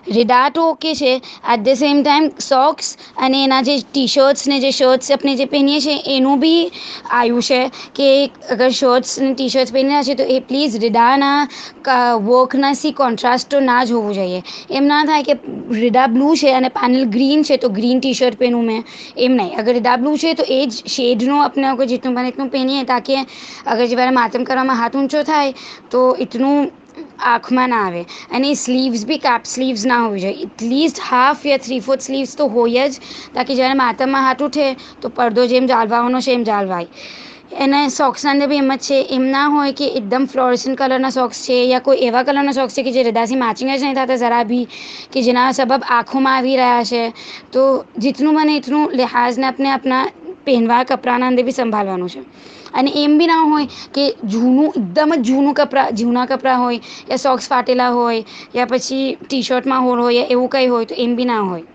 રીડા તો ઓકે છે, at the same time socks અને એના જે ટી શર્ટ્સ ને જે શર્ટ્સ આપણે જે પહેરીએ છીએ એનું બી આવ્યું છે કે અગર શર્ટ્સ અને ટી શર્ટ્સ પહેર્યા છે તો એ પ્લીઝ રીડાના વર્કના સી કોન્ટ્રાસ્ટ તો ના જ હોવું જોઈએ. એમ ના થાય કે રીડા બ્લુ છે અને પેનલ ગ્રીન છે તો ગ્રીન ટી શર્ટ પહેરું મેં એમ નહીં. અગર રીડા બ્લુ છે તો એ જ શેડનો આપણે અગર જેટલું બને એટલું પહેરીએ તાકી અગર જે વાર માતમ કરવામાં હાથ ઊંચો થાય તો એટલું આંખમાં ના આવે. અને સ્લીવ્સ બી કેપ સ્લીવ્સ ના હોવી જોઈએ, એટલીસ્ટ હાફ યા 3/4 સ્લીવ્સ તો હોય જ તાકી જ્યારે માતમમાં હાથ ઉઠે તો પડદો જેમ જાળવવાનો છે એમ જાળવાય. એને સોક્સના અંદર બી એમ જ છે, એમ ના હોય કે એકદમ ફ્લોરસન્ટ કલરના સોક્સ છે યા કોઈ એવા કલરના સોક્સ છે કે જે રીદાથી મેચિંગ જ નહીં થતા જરા બી, કે જેના સબબ આંખોમાં આવી રહ્યા છે. તો જેટલું બને એટલું લિહાઝને આપણે આપણા પહેરવા કપડાંના અંદર બી સંભાળવાનું છે. અને એમ બી ના હોય કે જૂનું એકદમ જ જૂના કપડાં હોય યા સોક્સ ફાટેલા હોય યા પછી ટી શર્ટમાં હોલ હોય એવું કંઈ હોય તો એમ બી ના હોય.